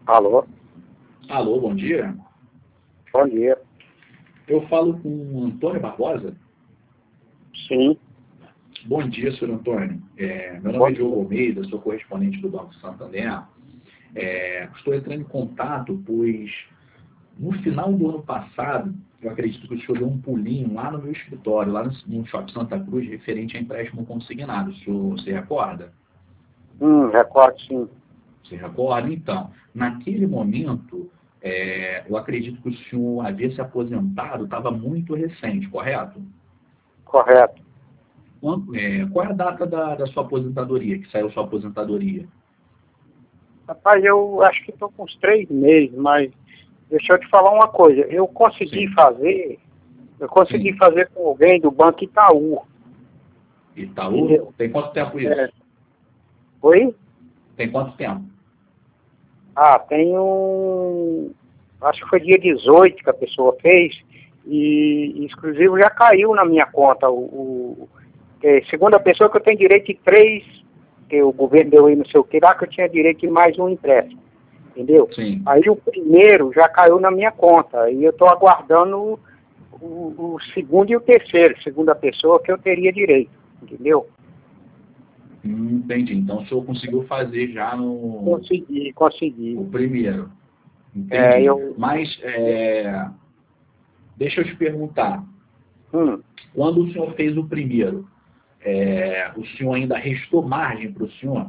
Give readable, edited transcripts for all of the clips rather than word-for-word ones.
Alô? Alô, bom dia. Bom dia. Eu falo com o Antônio Barbosa. Sim. Bom dia, senhor Antônio. Meu Bom nome é dia. Diogo Almeida, sou correspondente do Banco Santander. Estou entrando em contato, pois no final do ano passado, eu acredito que o senhor deu um pulinho lá no meu escritório, lá no Shopping Santa Cruz, referente a empréstimo consignado. O senhor se recorda? Recordo sim. Se recorda? Então, naquele momento, eu acredito que o senhor havia se aposentado, estava muito recente, correto? Correto. Qual é a data da sua aposentadoria, que saiu sua aposentadoria? Rapaz, eu acho que estou com uns 3 meses, mas deixa eu te falar uma coisa. Eu consegui Sim. fazer Sim. com alguém do Banco Itaú. Itaú? Entendeu? Tem quanto tempo isso? Oi? Tem quanto tempo? Tem um... Acho que foi dia 18 que a pessoa fez e exclusivo já caiu na minha conta. Segundo a pessoa que eu tenho direito de 3, que o governo deu aí não sei o que lá, que eu tinha direito de mais um empréstimo. Entendeu? Sim. Aí o primeiro já caiu na minha conta. E eu estou aguardando o segundo e o terceiro, segundo a pessoa, que eu teria direito. Entendeu? Entendi. Então o senhor conseguiu fazer já Consegui. o primeiro. Entendi. Eu... Mas deixa eu te perguntar. Hum. Quando o senhor fez o primeiro, o senhor ainda restou margem para o senhor?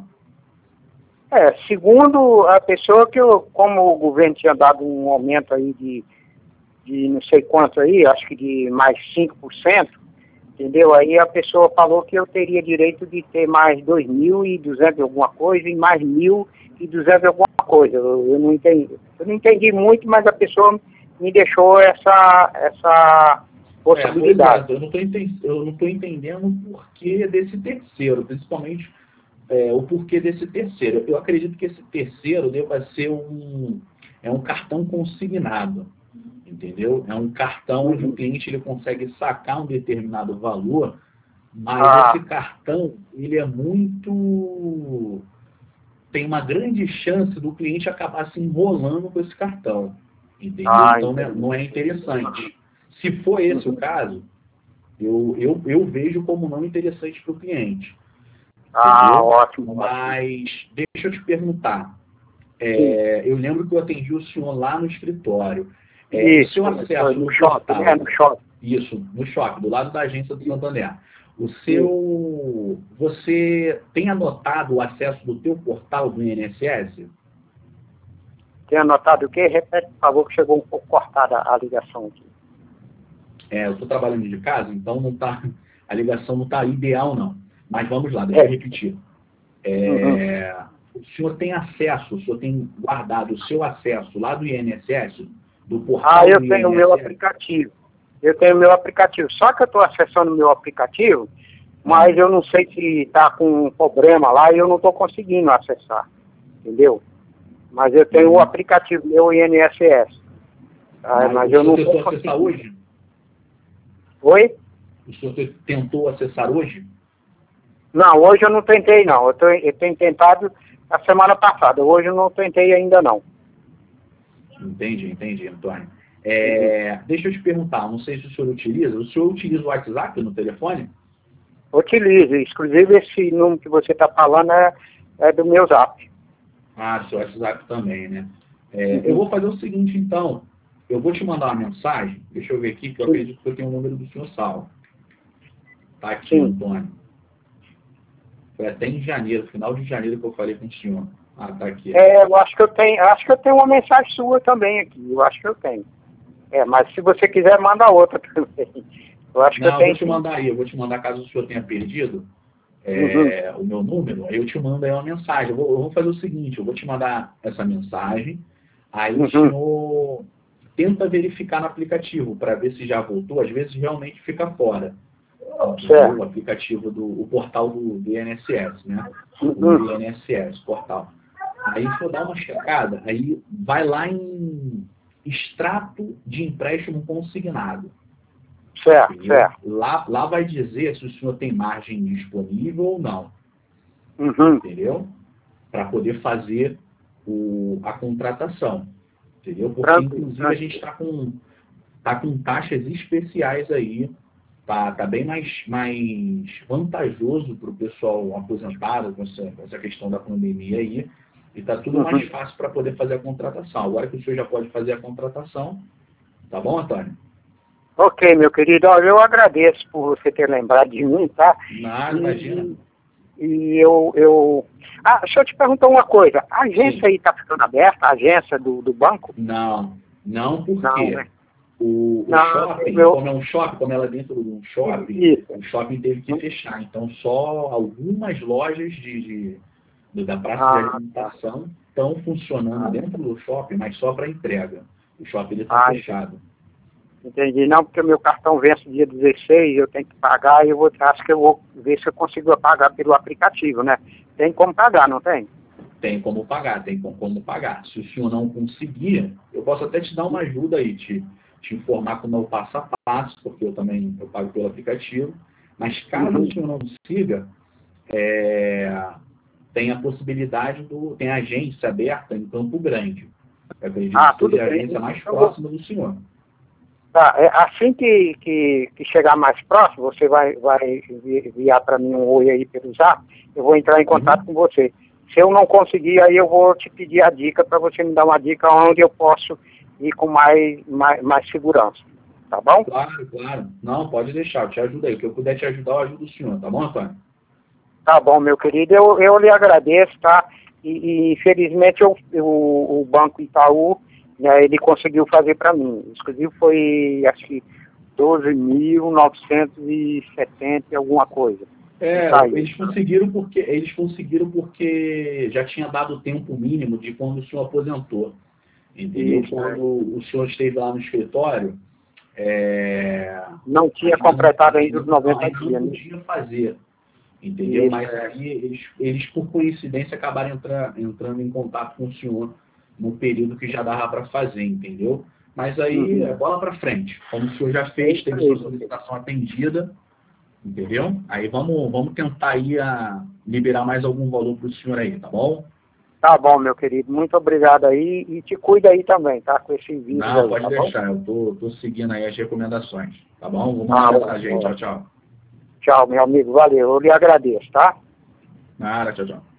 Segundo a pessoa como o governo tinha dado um aumento aí de não sei quanto aí, acho que de mais 5%, entendeu? Aí a pessoa falou que eu teria direito de ter mais 2.200 alguma coisa e mais 1.200 alguma coisa. Eu não entendi muito, mas a pessoa me deixou essa possibilidade. Pois é, eu não estou entendendo o porquê desse terceiro, principalmente o porquê desse terceiro. Eu acredito que esse terceiro deva ser um cartão consignado, entendeu? É um cartão onde o cliente ele consegue sacar um determinado valor, mas esse cartão ele tem uma grande chance do cliente acabar se enrolando com esse cartão, entendeu? Então não é interessante. Se for esse o caso, eu vejo como não interessante para o cliente. Entendeu? Ótimo. Mas deixa eu te perguntar. Eu lembro que eu atendi o senhor lá no escritório. O seu acesso no portal, no shopping. Isso, no shopping, do lado da agência do Santander. Você tem anotado o acesso do teu portal do INSS? Tem anotado o quê? Repete, por favor, que chegou um pouco cortada a ligação aqui. Eu estou trabalhando de casa, então a ligação não está ideal, não. Mas vamos lá, deixa eu repetir. O senhor tem acesso, o senhor tem guardado o seu acesso lá do INSS, do portal do INSS? Eu tenho o meu aplicativo. Eu tenho o meu aplicativo. Só que eu estou acessando o meu aplicativo, mas eu não sei se está com um problema lá e eu não estou conseguindo acessar. Entendeu? Mas eu tenho o aplicativo, meu INSS. Mas eu não estou conseguindo. Acessar hoje? Oi? O senhor tentou acessar hoje? Não, hoje eu não tentei, não. Eu tenho tentado a semana passada. Hoje eu não tentei ainda, não. Entendi, Antônio. Deixa eu te perguntar, não sei se o senhor utiliza o WhatsApp no telefone? Utilizo. Inclusive, esse número que você está falando é do meu Zap. Do seu WhatsApp também, né? Eu vou fazer o seguinte, então. Eu vou te mandar uma mensagem. Deixa eu ver aqui, que eu acredito que eu tenho o número do senhor salvo. Tá aqui, Antônio. Foi até em janeiro, final de janeiro que eu falei com o senhor. Tá aqui. Eu acho que eu tenho uma mensagem sua também aqui. Eu acho que eu tenho. Mas se você quiser, manda outra também. Eu acho que eu tenho. Eu vou te mandar caso o senhor tenha perdido o meu número, aí eu te mando aí uma mensagem. Eu vou fazer o seguinte, eu vou te mandar essa mensagem, aí o senhor tenta verificar no aplicativo para ver se já voltou, às vezes realmente fica fora. O aplicativo o portal do INSS, né? O INSS, portal. Aí se eu dar uma checada, aí vai lá em extrato de empréstimo consignado. Certo. Lá vai dizer se o senhor tem margem disponível ou não. Entendeu? Para poder fazer a contratação, entendeu? Porque, inclusive, a gente está com taxas especiais aí, tá bem mais vantajoso para o pessoal aposentado com essa questão da pandemia aí, e está tudo mais fácil para poder fazer a contratação. Agora que o senhor já pode fazer a contratação, tá bom, Antônio? Ok, meu querido, olha, eu agradeço por você ter lembrado de mim, tá? Nada, imagina. E deixa eu te perguntar uma coisa. A agência aí está ficando aberta, a agência do banco? Não por Não, quê? né? O Não, shopping, como é um shopping, como ela é dentro de um shopping, Isso. o shopping teve que fechar. Então, só algumas lojas da praça de alimentação estão funcionando dentro do shopping, mas só para entrega. O shopping está fechado. Entendi. Não, porque o meu cartão vence dia 16, eu tenho que pagar e acho que eu vou ver se eu consigo pagar pelo aplicativo, né? Tem como pagar, não tem? Tem como pagar. Se o senhor não conseguir, eu posso até te dar uma ajuda aí, te informar como é o passo a passo, porque eu pago pelo aplicativo. Mas caso o senhor não consiga, tem a possibilidade tem a agência aberta em Campo Grande. Eu acredito que tudo seja a bem. agência mais próxima do senhor. Tá, assim que chegar mais próximo, você vai enviar para mim um oi aí pelo Zap, eu vou entrar em contato com você. Se eu não conseguir, aí eu vou te pedir a dica para você me dar uma dica onde eu posso ir com mais segurança. Tá bom? Claro. Não, pode deixar, eu te ajudo aí. O que eu puder te ajudar, eu ajudo o senhor, tá bom, Antônio? Tá bom, meu querido. Eu lhe agradeço, tá? E infelizmente o Banco Itaú, né, ele conseguiu fazer para mim. Inclusive foi, acho que, 12.970 e alguma coisa. Eles conseguiram porque já tinha dado o tempo mínimo de quando o senhor aposentou. Entendeu? Quando o senhor esteve lá no escritório, não tinha completado ainda os 90 dias. Não podia fazer. Entendeu? Isso, mas aí eles, por coincidência, acabaram entrando em contato com o senhor no período que já dava para fazer, entendeu? Mas aí é bola para frente. Como o senhor já fez, teve sua solicitação atendida, entendeu? Aí vamos tentar aí liberar mais algum valor para o senhor aí, tá bom? Tá bom, meu querido. Muito obrigado aí e te cuida aí também, tá? Com esse vídeo. Não, aí, pode tá deixar. Bom? Eu tô seguindo aí as recomendações, tá bom? Vamos lá, mensagem aí. Tchau. Tchau, meu amigo. Valeu. Eu lhe agradeço, tá? Nada, tchau.